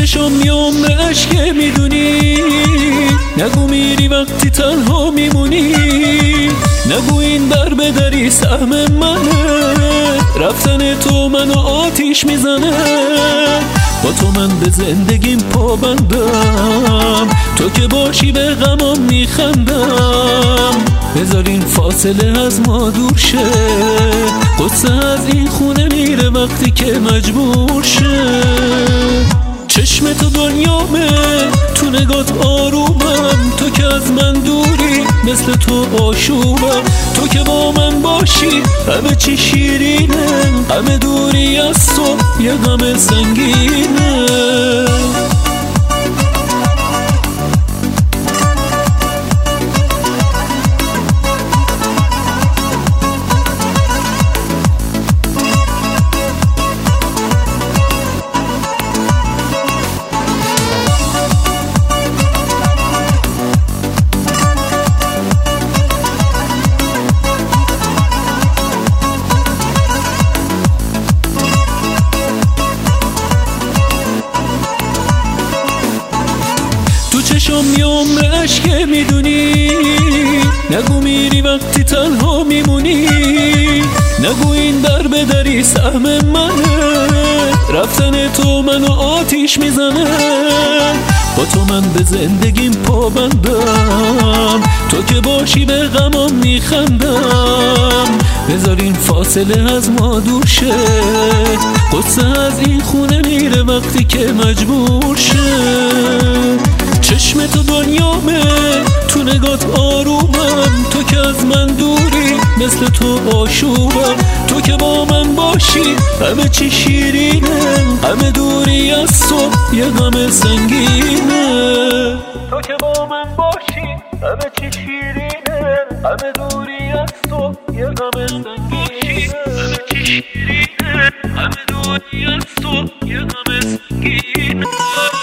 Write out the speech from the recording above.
چشم میام به عشق میدونی، نگو میری وقتی تنها میمونی، نگو این در به دری سهم منه، رفتن تو منو آتیش میزنه، با تو من به زندگیم پابندم، تو که باشی به غمام میخندم، بذار این فاصله از ما دور شه، قصه از این خونه میره وقتی که مجبور شه. چشم تو دنیامه، تو نگات آرومم، تو که از من دوری مثل تو آشوبم، تو که با من باشی همه چی شیرینه، همه دوری از تو یه غم سنگینه. چشم میام به عشق میدونی، نگو میری وقتی تنها میمونی، نگو این در به دری سهم منه، رفتن تو منو آتیش میزنه، با تو من به زندگیم پابندم، تو که باشی به غمام میخندم، بذار این فاصله از ما دور شه، قصه از این خونه میره وقتی که مجبور شه. چشم تو دنیامه، تو نگات آرومم، تو که از من دوری مثل تو آشوبم، تو که با من باشی همه چی شیرینه، همه دوری از تو یه غم سنگینه، تو که با من باشی همه چی شیرینه، همه دوری از تو یه غم سنگینه، همه چی شیرینه، همه دوری از تو یه غم سنگینه.